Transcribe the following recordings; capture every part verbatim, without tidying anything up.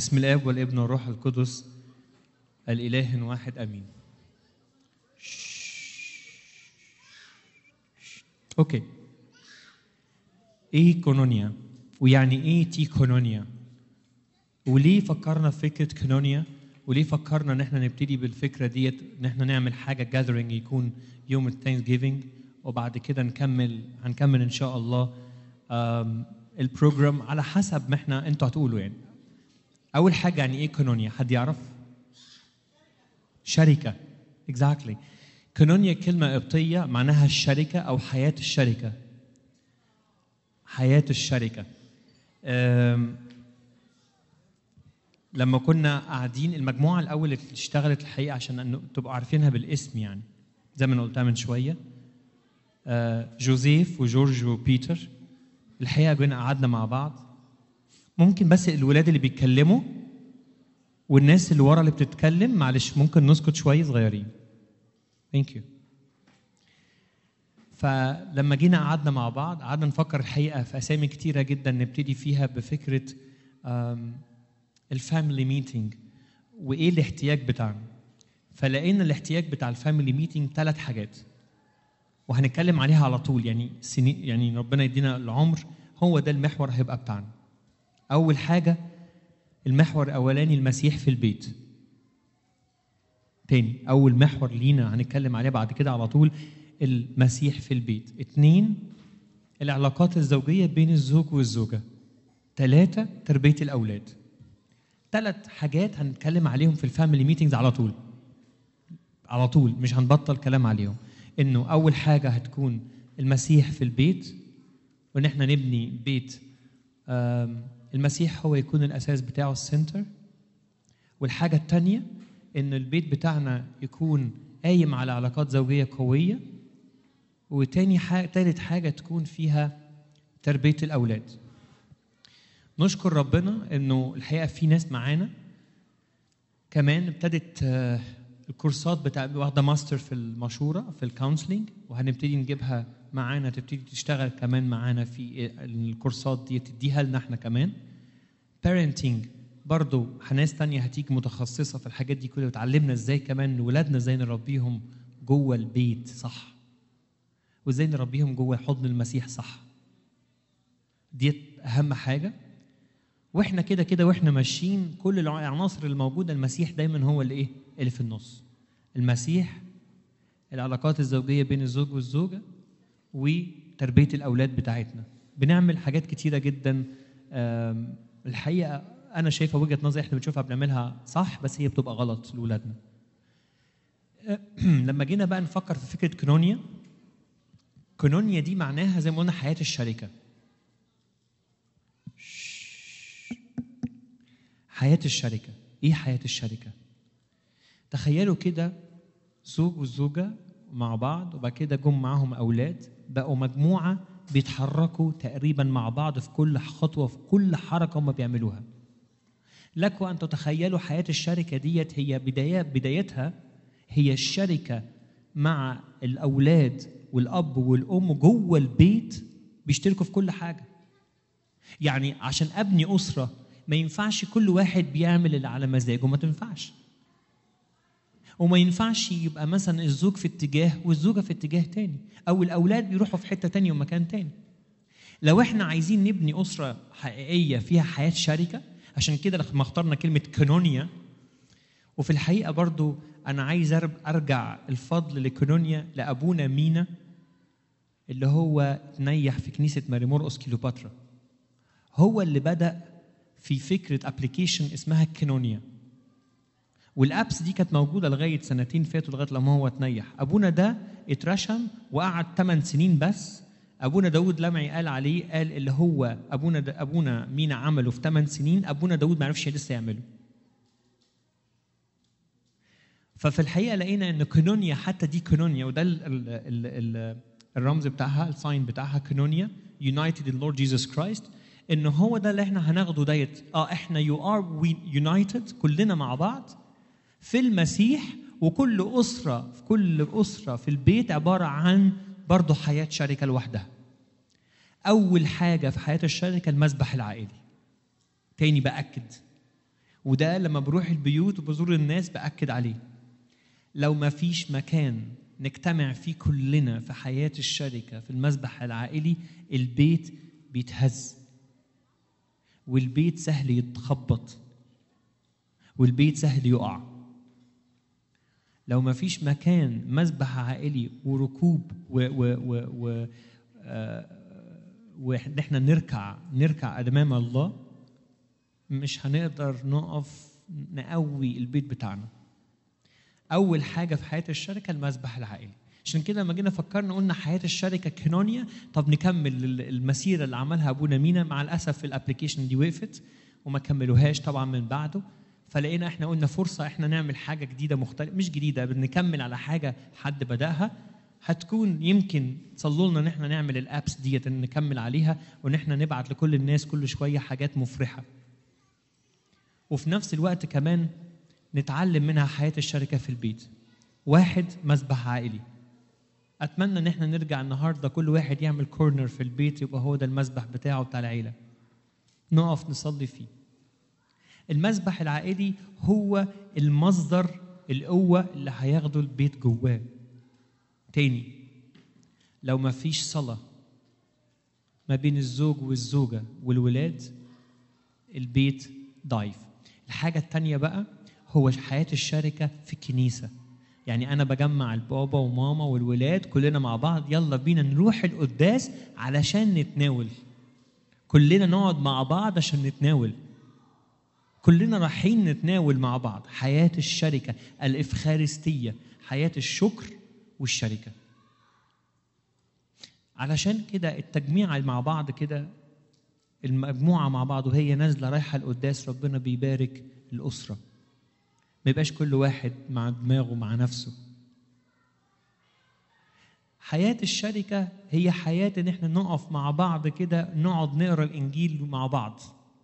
بسم الآب والابن والروح القدس الإله واحد آمين. أوكي. إيه كونونيا؟ ويعني إيه تي كونونيا؟ وليه فكرنا في فكرة كونونيا؟ وليه فكرنا إن إحنا نبتدي بالفكرة ديت إن إحنا نعمل حاجة جاذرينج يكون يوم الثانكس جيفينج، وبعد كده نكمل هنكمل إن شاء الله البروجرام على حسب ما إحنا أنتوا هتقولوا. يعني أول حاجة يعني إيه كونونيا؟ حد يعرف؟ شركة. exactly. كونونيا كلمة قبطية معناها الشركة أو حياة الشركة. حياة الشركة. لما كنا قاعدين المجموعة الأول اللي اشتغلت الحقيقة عشان تبقوا عارفينها بالاسم، يعني زي ما أنا قلتها من شوية، جوزيف وجورج وبيتر. الحقيقة جينا قعدنا مع بعض. ممكن بس الولاد اللي بيتكلموا والناس اللي ورا اللي بتتكلم معلش ممكن نسكت شوية صغيرين. Thank you. فلما جينا قعدنا مع بعض قعدنا نفكر الحقيقة في أسامي كتيرة جدا نبتدي فيها بفكرة الفاميلي ميتينج وإيه الاحتياج بتاعنا. فلقينا الاحتياج بتاع الفاميلي ميتينج ثلاث حاجات وهنتكلم عليها على طول. يعني سنين، يعني ربنا يدينا العمر، هو ده المحور هيبقى بتاعنا. أول حاجة المحور الأولاني المسيح في البيت. تاني أول محور لينا هنتكلم عليه بعد كده على طول المسيح في البيت. اتنين العلاقات الزوجية بين الزوج والزوجة. ثلاثة تربية الأولاد. ثلاث حاجات هنتكلم عليهم في الفاميلي ميتينجز على طول على طول مش هنبطل كلام عليهم. إنه أول حاجة هتكون المسيح في البيت، وإن إحنا نبني بيت المسيح هو يكون الأساس بتاعه السنتر. والحاجة الثانية إن البيت بتاعنا يكون قايم على علاقات زوجية قوية. وتاني حاجة تالت حاجة تكون فيها تربية الأولاد. نشكر ربنا إنه الحقيقة في ناس معانا كمان ابتدت الكورسات بتاع واخدة ماستر في المشورة في الكونسلينج، وهنبتدي نجيبها معانا تبتدي تشتغل كمان معانا في الكورسات دي تديها لنا احنا كمان. parenting برضو ناس تانية هتيجي متخصصة في الحاجات دي كلها وتعلمنا ازاي كمان ولادنا ازاي نربيهم جوه البيت صح، وازاي نربيهم جوه حضن المسيح صح. دي اهم حاجة. واحنا كده كده واحنا ماشيين كل العناصر الموجودة المسيح دايما هو اللي ايه اللي في النص. المسيح، العلاقات الزوجية بين الزوج والزوجة، وتربية الأولاد بتاعتنا. بنعمل حاجات كتيرة جدا الحقيقة أنا شايفة وجهة نظري إحنا بنشوفها بنعملها صح، بس هي بتبقى غلط لأولادنا. لما جينا بقى نفكر في فكرة كونونيا، كونونيا دي معناها زي ما قلنا حياة الشركة. حياة الشركة. إيه حياة الشركة؟ تخيلوا كده زوج والزوجة مع بعض وبعد كده جم معاهم أولاد، بقوا مجموعة بيتحركوا تقريبا مع بعض في كل خطوة في كل حركة هم بيعملوها. لكم أن تتخيلوا حياة الشركة ديت هي بداية بدايتها هي الشركة مع الأولاد والأب والأم جوه البيت بيشتركوا في كل حاجة. يعني عشان أبني أسرة ما ينفعش كل واحد بيعمل اللي على مزاجه، ما تنفعش. وما ينفعش يبقى مثلا الزوج في اتجاه والزوجة في اتجاه تاني، أو الأولاد بيروحوا في حتة تانية ومكان تاني. لو احنا عايزين نبني أسرة حقيقية فيها حياة شركة، عشان كده ما اخترنا كلمة كونونيا. وفي الحقيقة برضو أنا عايز أرجع الفضل لكونونيا لأبونا مينا اللي هو تنيح في كنيسة ماري مرقس كيلوباترا. هو اللي بدأ في فكرة أبليكيشن اسمها كونونيا، والابس دي كانت موجوده لغايه سنتين فاتوا لغايه لما هو تنيح. ابونا ده اترشم وقعد ثمان سنين بس. ابونا داود لمعي قال عليه، قال اللي هو ابونا دا ابونا مينا عمله في ثمان سنين ابونا داود ما عرفش لسه يعمله. ففي الحقيقه لقينا ان كونونيا حتى دي كونونيا، وده ال ال ال ال الرمز بتاعها الساين بتاعها كونونيا يونايتد ان لورد جيسس كرايست. ان هو ده اللي احنا هناخده ديت اه احنا يو ار يونايتد كلنا مع بعض في المسيح. وكل أسرة في كل أسرة في البيت عبارة عن برضو حياة شركة لوحدها. أول حاجة في حياة الشركة المسبح العائلي. تاني بأكد، وده لما بروح البيوت وبزور الناس بأكد عليه. لو ما فيش مكان نجتمع فيه كلنا في حياة الشركة في المسبح العائلي، البيت بيتهز، والبيت سهل يتخبط، والبيت سهل يقع. لو ما فيش مكان مسبح عائلي وركوب و و و و آه ونحن نركع نركع أمام الله، مش هنقدر نقف نقوي البيت بتاعنا. أول حاجة في حياة الشركة المسبح العائلي. عشان كده لما جينا فكرنا قلنا حياة الشركة كنونيا، طب نكمل المسيرة اللي عملها أبونا مينا. مع الأسف الابليكيشن دي وقفت وما كملوهاش طبعا من بعده، فلقينا احنا قلنا فرصة احنا نعمل حاجة جديدة مختلفة، مش جديدة، بنكمل على حاجة حد بدأها. هتكون يمكن تصلوا لنا ان احنا نعمل الابس ديت ان نكمل عليها، وان احنا نبعت لكل الناس كل شوية حاجات مفرحة، وفي نفس الوقت كمان نتعلم منها حياة الشركة في البيت. واحد، مسبح عائلي. أتمنى إن احنا نرجع النهاردة كل واحد يعمل كورنر في البيت يبقى هو ده المسبح بتاعه بتاع العيلة، نقف نصلي فيه. المسبح العائلي هو المصدر القوة اللي هياخده البيت جواه. تاني، لو ما فيش صلاة ما بين الزوج والزوجة والولاد، البيت ضعيف. الحاجة التانية بقى هو حياة الشركة في الكنيسة. يعني أنا بجمع البابا وماما والولاد كلنا مع بعض، يلا بينا نروح القداس علشان نتناول، كلنا نقعد مع بعض عشان نتناول، كلنا رايحين نتناول مع بعض. حياة الشركة الإفخارستية، حياة الشكر والشركة. علشان كده التجميع مع بعض كده، المجموعة مع بعض وهي نازلة رايحة القداس، ربنا بيبارك الأسرة، ما يبقاش كل واحد مع دماغه مع نفسه. حياة الشركة هي حياة ان احنا نقف مع بعض كده، نقعد نقرأ الإنجيل مع بعض.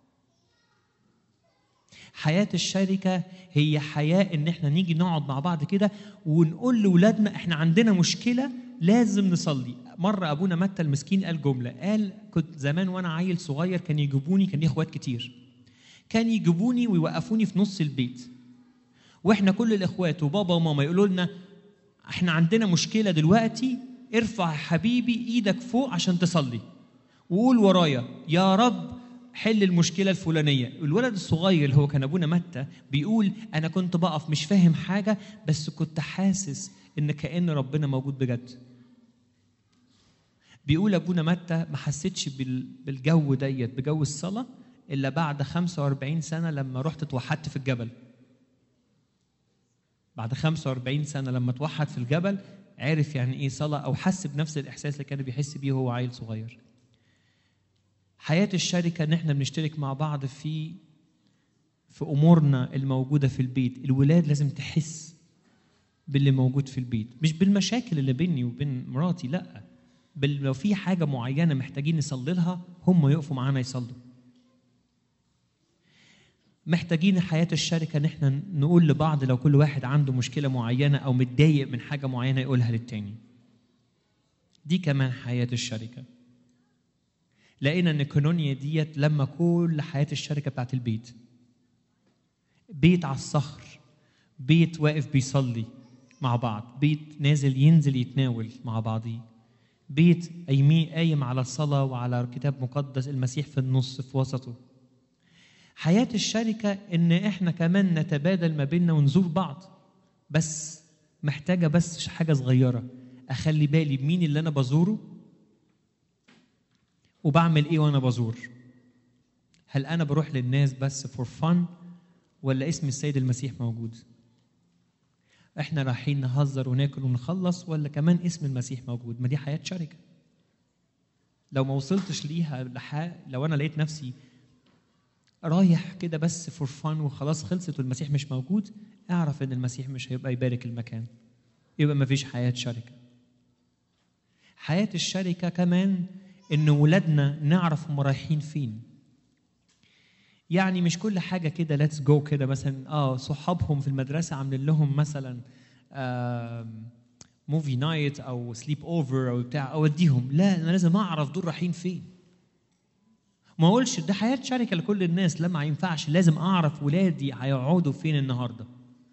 حياة الشركة هي حياة ان احنا نيجي نقعد مع بعض كده ونقول لأولادنا احنا عندنا مشكلة لازم نصلي. مرة أبونا متى المسكين قال جملة، قال كنت زمان وأنا عيل صغير كان يجيبوني، كان لي إخوات كتير، كان يجيبوني ويوقفوني في نص البيت، واحنا كل الاخوات وبابا وماما يقولوا لنا احنا عندنا مشكله دلوقتي، ارفع حبيبي ايدك فوق عشان تصلي وقول ورايا يا رب حل المشكله الفلانيه. الولد الصغير اللي هو كان ابونا متى بيقول انا كنت بقف مش فاهم حاجه، بس كنت حاسس ان كأن ربنا موجود بجد. بيقول ابونا متى ما حسيتش بالجو ديت بجو الصلاه الا بعد خمسة وأربعين سنه لما رحت اتوحدت في الجبل. بعد خمسة وأربعين سنة لما توحد في الجبل عرف يعني ايه صلاة، او حس بنفس الاحساس اللي كان بيحس بيه وهو عيل صغير. حياة الشركة ان احنا بنشترك مع بعض في في امورنا الموجودة في البيت. الولاد لازم تحس باللي موجود في البيت، مش بالمشاكل اللي بيني وبين مراتي، لا، بل لو في حاجة معينة محتاجين نصلي لها هم يقفوا معانا يصلوا. محتاجين حياة الشركة ان احنا نقول لبعض لو كل واحد عنده مشكلة معينة او متضايق من حاجة معينة يقولها للتاني. دي كمان حياة الشركة. لقينا ان كنونيا ديت لما كل حياة الشركة بتاعت البيت، بيت على الصخر، بيت واقف بيصلي مع بعض، بيت نازل ينزل يتناول مع بعضيه، بيت قايم على الصلاة وعلى كتاب مقدس، المسيح في النص في وسطه. حياة الشركة إن إحنا كمان نتبادل ما بيننا ونزور بعض، بس محتاجة بس حاجة صغيرة، أخلي بالي مين اللي أنا بزوره وبعمل إيه وأنا بزور. هل أنا بروح للناس بس فور فن ولا اسم السيد المسيح موجود؟ إحنا رايحين نهزر وناكل ونخلص ولا كمان اسم المسيح موجود؟ ما دي حياة شركة. لو ما وصلتش ليها لحق، لو أنا لقيت نفسي رايح كده بس فور فان وخلاص خلصت والمسيح مش موجود، اعرف ان المسيح مش هيبقى يبارك المكان، يبقى ما فيش حياة شركة. حياة الشركة كمان ان ولادنا نعرف هم رايحين فين. يعني مش كل حاجة كده ليتس جو كده، مثلا اه صحابهم في المدرسة عاملين لهم مثلا موفي نايت او سليب اوفر او بتاع اوديهم، لا، انا لازم اعرف دول رايحين فين. ما اقولش ده حياه شركه لكل الناس، لا ما ينفعش. لازم اعرف ولادي هيقعدوا فين النهارده،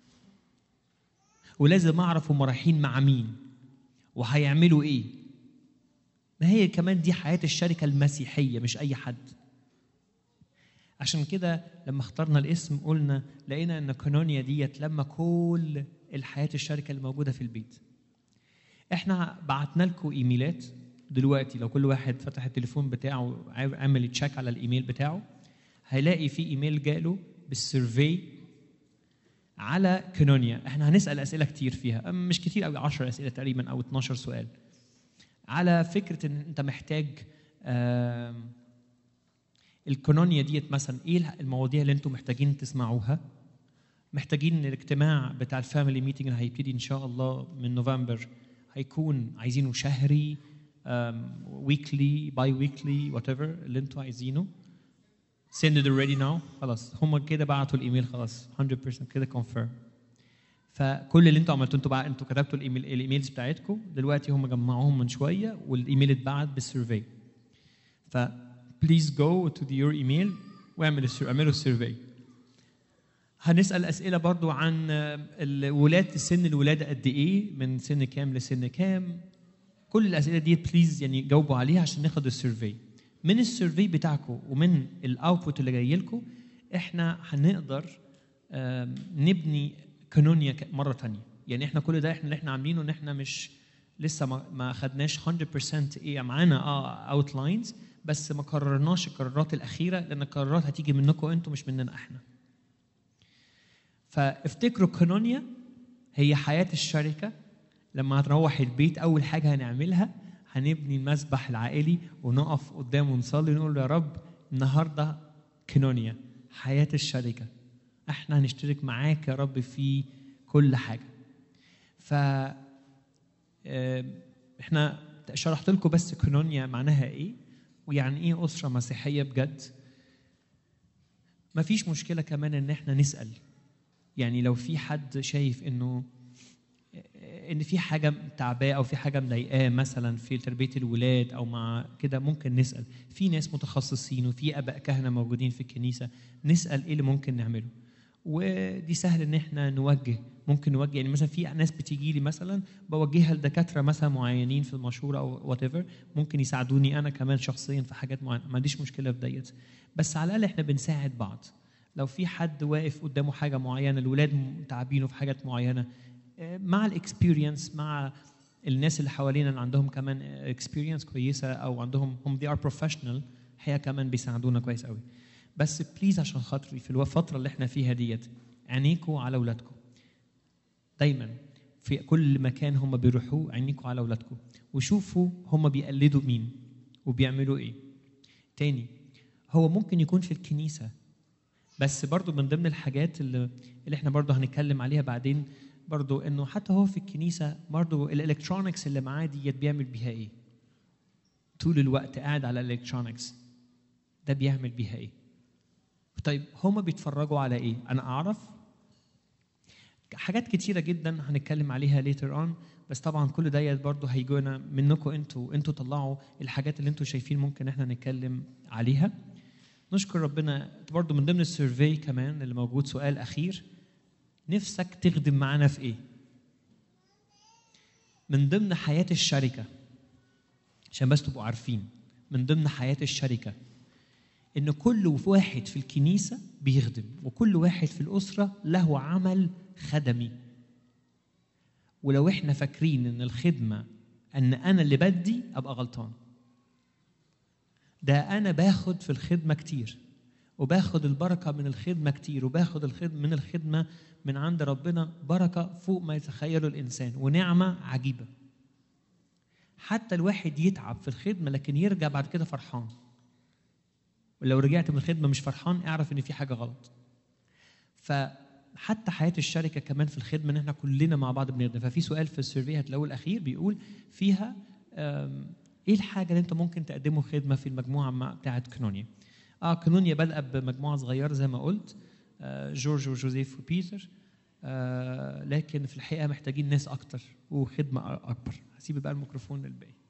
ولازم اعرف هم رايحين مع مين وهيعملوا ايه. ما هي كمان دي حياه الشركه المسيحيه، مش اي حد. عشان كده لما اخترنا الاسم قلنا لقينا ان كونونيا ديت لما كل الحياه الشركه اللي موجوده في البيت. احنا بعتنا لكم ايميلات دلوقتي، لو كل واحد فتح التليفون بتاعه عمل يتشيك على الايميل بتاعه هيلاقي في ايميل جاله بالسيرفي على كونونيا. احنا هنسال اسئله كتير فيها، مش كتير قوي، عشر اسئله تقريبا او اتناشر سؤال، على فكره ان انت محتاج الكونونيا ديت مثلا ايه المواضيع اللي انتم محتاجين تسمعوها. محتاجين الاجتماع بتاع الفاميلي ميتنج اللي هيبتدي ان شاء الله من نوفمبر، هيكون عايزينه شهري، ويكلي، باي ويكلي، وات ايفر اللي انتم عايزينه. send it already now. خلاص هم كده بعتوا الايميل خلاص مية بالمية كده كونفيرم. فكل اللي انتوا عملتوه انتوا بقى انتوا كتبتوا الايميل الايميلز بتاعتكم دلوقتي، هم جمعوهم من شويه والايميل اتبعت بالسيرفي. ف please go to your email واعملوا اعملوا السيرفي. هنسال اسئله برضو عن الولاد، سن الولاده قد ايه، من سن كام لسن كام. كل الاسئله دي بليز يعني جاوبوا عليها عشان ناخد السيرفي. من السيرفي بتاعكم ومن الاوتبوت اللي جاي لكم احنا هنقدر نبني كانونيا مره ثانيه. يعني احنا كل ده احنا اللي احنا عاملينه ان احنا مش لسه ما, ما خدناش مية بالمية ايه معانا اه اوتلاينز، بس ما قررناش القرارات الاخيره، لان القرارات هتيجي منكم انتم مش مننا احنا. فافتكروا كانونيا هي حياه الشركه. لما هتروح البيت اول حاجه هنعملها هنبني المسبح العائلي ونقف قدامه ونصلي ونقول له يا رب النهارده كانونيا حياه الشركه، احنا هنشترك معاك يا رب في كل حاجه. ف احنا شرحت لكم بس كانونيا معناها ايه ويعني ايه اسره مسيحيه بجد. مفيش مشكله كمان ان احنا نسال، يعني لو في حد شايف انه ان في حاجه تعباه او في حاجه مضايقاه مثلا في تربيه الولاد او مع كده، ممكن نسال. في ناس متخصصين وفي اباء كهنه موجودين في الكنيسه، نسال ايه اللي ممكن نعمله. ودي سهل ان احنا نوجه، ممكن نوجه. يعني مثلا في ناس بتيجي لي مثلا بوجهها لدكاتره مثلا معينين في المشوره او وات ايفر، ممكن يساعدوني انا كمان شخصيا في حاجات معينه، ما عنديش مشكله في ديت. بس على الاقل احنا بنساعد بعض. لو في حد واقف قدامه حاجه معينه، الولاد تعبينه في حاجات معينه، مع الاكسبيرينس مع الناس اللي حوالينا اللي عندهم كمان اكسبيرينس كويسه او عندهم هم they are professional، هي كمان بيساعدونا كويس قوي. بس بليز عشان خاطري في الفتره اللي احنا فيها ديت عينيكوا على اولادكم دايما في كل مكان هم بيروحوه. عينيكوا على اولادكم وشوفوا هم بيقلدوا مين وبيعملوا ايه. تاني، هو ممكن يكون في الكنيسه، بس برضو من ضمن الحاجات اللي, اللي احنا برضو هنتكلم عليها بعدين برضو، انه حتى هو في الكنيسه برضو الالكترونكس اللي معاه ديت بيعمل بيها ايه. طول الوقت قاعد على الالكترونكس ده بيعمل بيها ايه. طيب هما بيتفرجوا على ايه؟ انا اعرف حاجات كتيره جدا هنتكلم عليها later on، بس طبعا كل ديت برضو هيجونا منكم انتوا انتوا طلعوا الحاجات اللي انتوا شايفين ممكن احنا نتكلم عليها. نشكر ربنا. برضو من ضمن السيرفي كمان اللي موجود سؤال اخير، نفسك تخدم معانا في ايه؟ من ضمن حياه الشركه، عشان بس تبقوا عارفين، من ضمن حياه الشركه ان كل واحد في الكنيسه بيخدم، وكل واحد في الاسره له عمل خدمي. ولو احنا فاكرين ان الخدمه ان انا اللي بدي، ابقى غلطان. ده انا باخد في الخدمه كتير، وباخد البركه من الخدمه كتير، وباخد الخدمه من الخدمه من عند ربنا بركه فوق ما يتخيله الانسان، ونعمه عجيبه. حتى الواحد يتعب في الخدمه لكن يرجع بعد كده فرحان. ولو رجعت من الخدمه مش فرحان، اعرف ان في حاجه غلط. فحتى حياه الشركه كمان في الخدمه ان احنا كلنا مع بعض بنخدم. ففي سؤال في السيرفي هتلاقوه الاخير بيقول فيها ايه الحاجه اللي انت ممكن تقدمه خدمه في المجموعه بتاعه كانونيا. اه كانونيا بدأ بمجموعه صغيره زي ما قلت، آه جورج وجوزيف وبيتر، آه لكن في الحقيقه محتاجين ناس اكتر وخدمه اكبر. هسيب بقى الميكروفون للباقي.